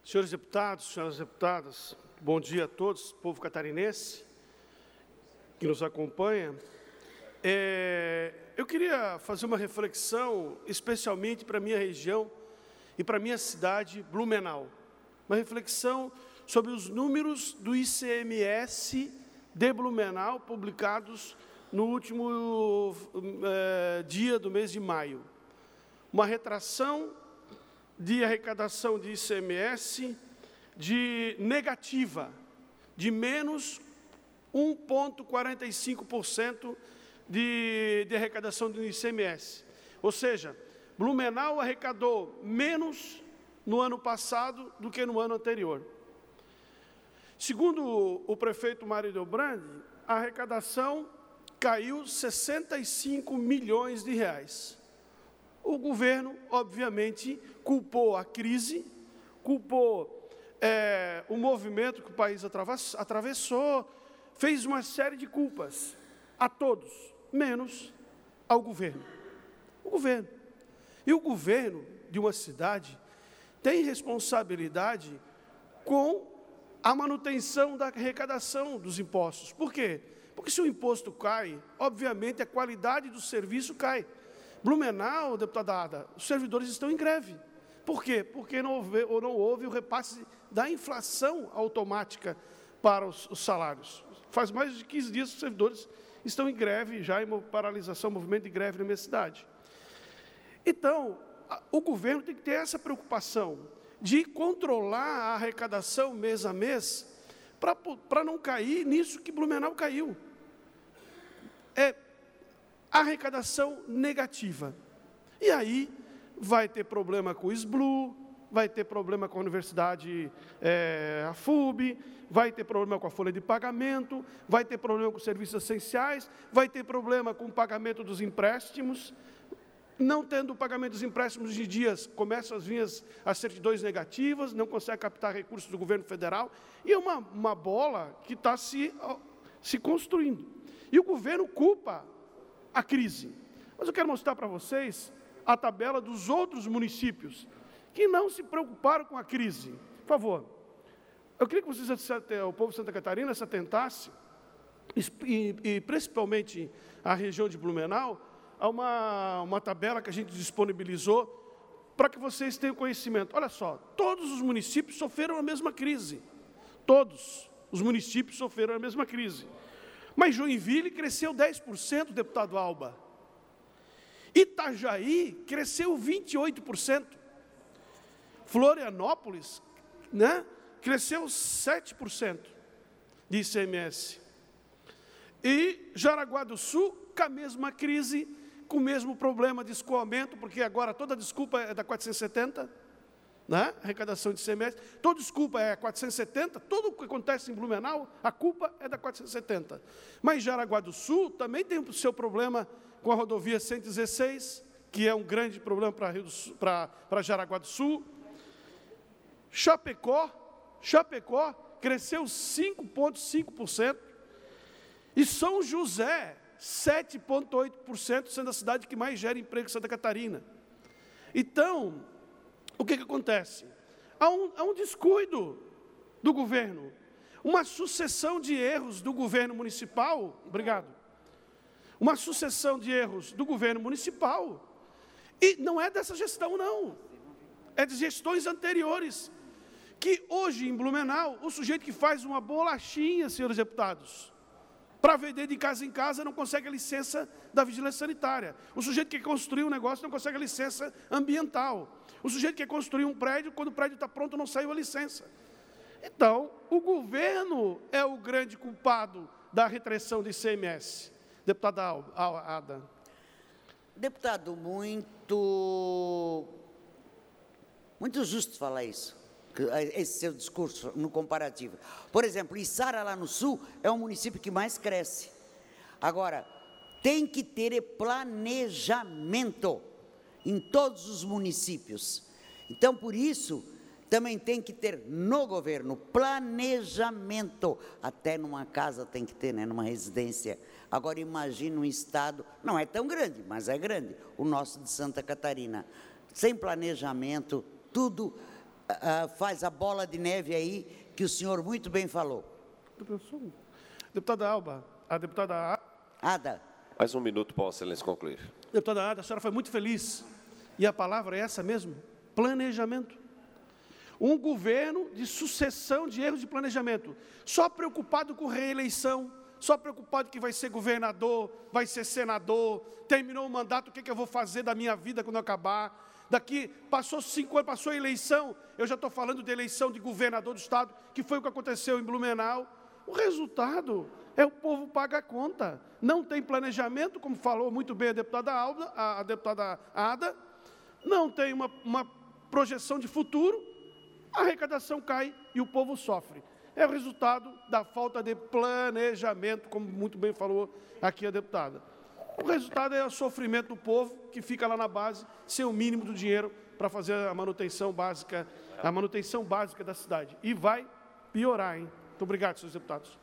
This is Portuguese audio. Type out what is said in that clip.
Senhores deputados, senhoras deputadas, bom dia a todos, povo catarinense que nos acompanha. Eu queria fazer uma reflexão, especialmente para a minha região e para a minha cidade, Blumenau. Uma reflexão sobre os números do ICMS de Blumenau, publicados no último dia do mês de maio. Uma retração de arrecadação de ICMS de negativa, de menos 1,45% de arrecadação do ICMS. Ou seja, Blumenau arrecadou menos no ano passado do que no ano anterior. Segundo o prefeito Mário Delbrandi, a arrecadação caiu 65 milhões de reais. O governo, obviamente, culpou a crise, culpou o movimento que o país atravessou, fez uma série de culpas a todos, menos ao governo. O governo. E o governo de uma cidade tem responsabilidade com a manutenção da arrecadação dos impostos. Por quê? Porque se o imposto cai, obviamente a qualidade do serviço cai. Blumenau, deputada Ada, os servidores estão em greve. Por quê? Porque não houve o repasse da inflação automática para os salários. Faz mais de 15 dias que os servidores estão em greve, já em paralisação, movimento de greve na minha cidade. Então, o governo tem que ter essa preocupação de controlar a arrecadação mês a mês, para não cair nisso que Blumenau caiu. Arrecadação negativa. E aí vai ter problema com o SBLU, vai ter problema com a Universidade, a FUB, vai ter problema com a folha de pagamento, vai ter problema com os serviços essenciais, vai ter problema com o pagamento dos empréstimos. Não tendo o pagamento dos empréstimos de dias, começam as vir as certidões negativas, não consegue captar recursos do governo federal, e é uma bola que está se construindo. E o governo culpa a crise. Mas eu quero mostrar para vocês a tabela dos outros municípios que não se preocuparam com a crise. Por favor, eu queria que vocês, o povo de Santa Catarina, se atentasse, e principalmente a região de Blumenau, a uma tabela que a gente disponibilizou para que vocês tenham conhecimento. Olha só, todos os municípios sofreram a mesma crise. Todos os municípios sofreram a mesma crise. Mas Joinville cresceu 10%, deputado Alba. Itajaí cresceu 28%. Florianópolis, cresceu 7% de ICMS. E Jaraguá do Sul, com a mesma crise, com o mesmo problema de escoamento, porque agora toda desculpa é da 470, arrecadação de ICMS, toda desculpa é 470, tudo o que acontece em Blumenau, a culpa é da 470. Mas Jaraguá do Sul também tem o seu problema com a rodovia 116, que é um grande problema para Jaraguá do Sul. Chapecó cresceu 5,5%, e São José, 7,8%, sendo a cidade que mais gera emprego em Santa Catarina. Então, o que acontece? Há um descuido do governo, uma sucessão de erros do governo municipal, uma sucessão de erros do governo municipal, e não é dessa gestão, não, é de gestões anteriores, que hoje em Blumenau, o sujeito que faz uma bolachinha, senhores deputados, para vender de casa em casa, não consegue a licença da vigilância sanitária. O sujeito que construiu um negócio não consegue a licença ambiental. O sujeito que quer construir um prédio, quando o prédio está pronto, não saiu a licença. Então, o governo é o grande culpado da retração de ICMS. Deputada Ada. Deputado, muito justo falar isso, esse seu discurso no comparativo. Por exemplo, Içara, lá no sul, é o município que mais cresce. Agora, tem que ter planejamento em todos os municípios. Então, por isso, também tem que ter no governo planejamento. Até numa casa tem que ter, numa residência. Agora, imagine um estado, não é tão grande, mas é grande, o nosso de Santa Catarina. Sem planejamento, tudo faz a bola de neve aí, que o senhor muito bem falou. Deputada Alba, a deputada Ada. Mais um minuto para Vossa Excelência concluir. Deputada Ada, a senhora foi muito feliz. E a palavra é essa mesmo? Planejamento. Um governo de sucessão de erros de planejamento. Só preocupado com reeleição, só preocupado que vai ser governador, vai ser senador, terminou o mandato, o que eu vou fazer da minha vida quando eu acabar? Daqui, passou 5 anos, passou a eleição, eu já estou falando de eleição de governador do estado, que foi o que aconteceu em Blumenau. O resultado é o povo paga a conta. Não tem planejamento, como falou muito bem a deputada Ada, não tem uma projeção de futuro, a arrecadação cai e o povo sofre. É o resultado da falta de planejamento, como muito bem falou aqui a deputada. O resultado é o sofrimento do povo, que fica lá na base, sem o mínimo do dinheiro para fazer a manutenção básica da cidade. E vai piorar, hein? Muito obrigado, senhores deputados.